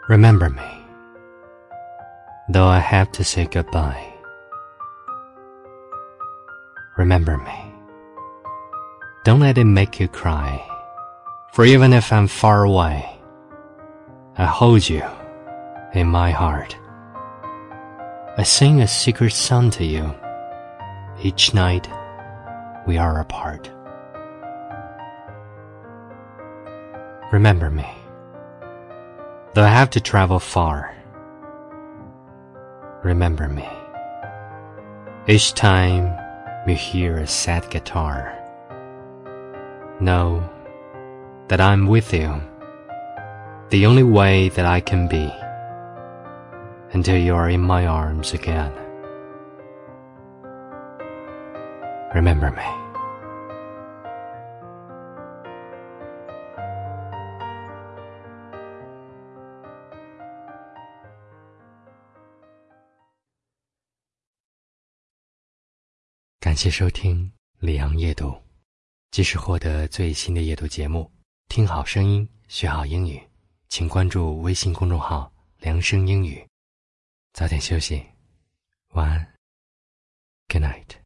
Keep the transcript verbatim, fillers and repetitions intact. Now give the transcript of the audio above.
Remember me, though I have to say goodbye. Remember me. Don't let it make you cry, for even if I'm far away, I hold you in my heart. I sing a secret song to you each night we are apart. Remember me, though I have to travel far. Remember me, each time you hear a sad guitar. Know that I'm with you, the only way that I can be, until you are in my arms again. Remember me.感谢收听李昂夜读，即时获得最新的夜读节目，听好声音，学好英语，请关注微信公众号良声英语。早点休息，晚安 ，Good night。